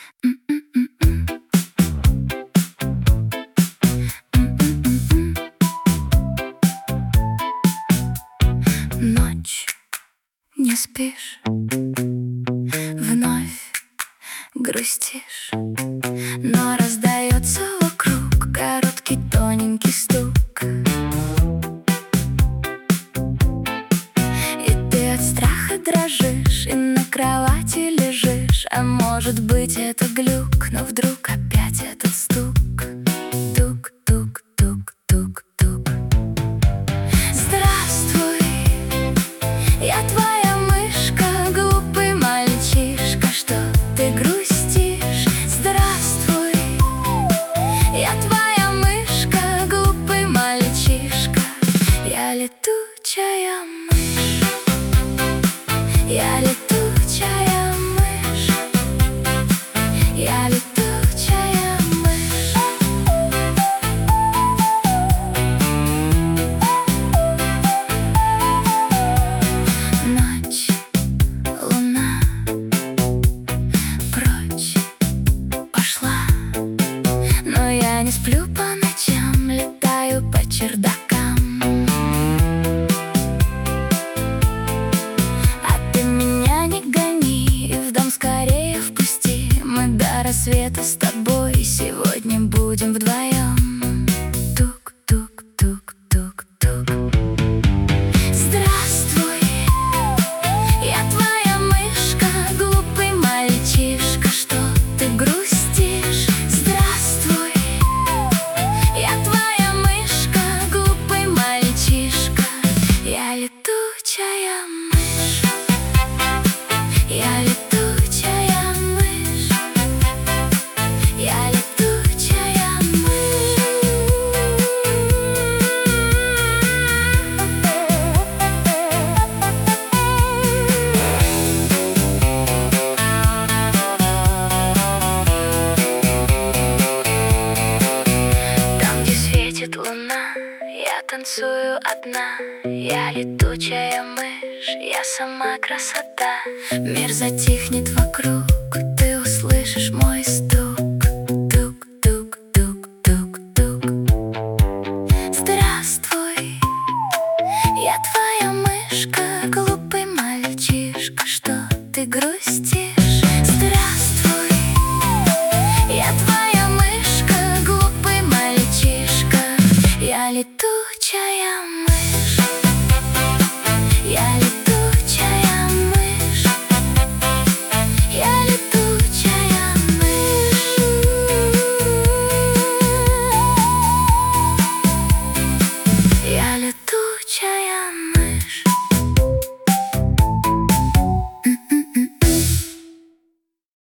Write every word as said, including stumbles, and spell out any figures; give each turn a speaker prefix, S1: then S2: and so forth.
S1: Ночь, не спишь, вновь грустишь, но раздается вокруг короткий тоненький стук, и ты от страха дрожишь и на кровати лежишь. А может быть, это глюк, но вдруг опять этот стук. Тук, тук, тук, тук, тук. Здравствуй, я твоя мышка, глупый мальчишка, что ты грустишь? Здравствуй, я твоя мышка, глупый мальчишка. Я летучая мышь, я летучая мышь, я летучая мышь. Ночь, луна, прочь пошла, но я не сплю по ночам, летаю по чердакам. А ты меня не гони и в дом скорее впусти. Мы до рассвета с тобой сегодня будем вдвоем. Тук, тук, тук, тук, тук. Здравствуй, я твоя мышка, глупый мальчишка, что ты грустишь? Здравствуй, я твоя мышка, глупый мальчишка. Я летучая мышь, я летучая мышь, я летучая мышь. Там, где светит луна, я танцую одна. Я летучая мышь, я сама красота. Мир затихнет вокруг,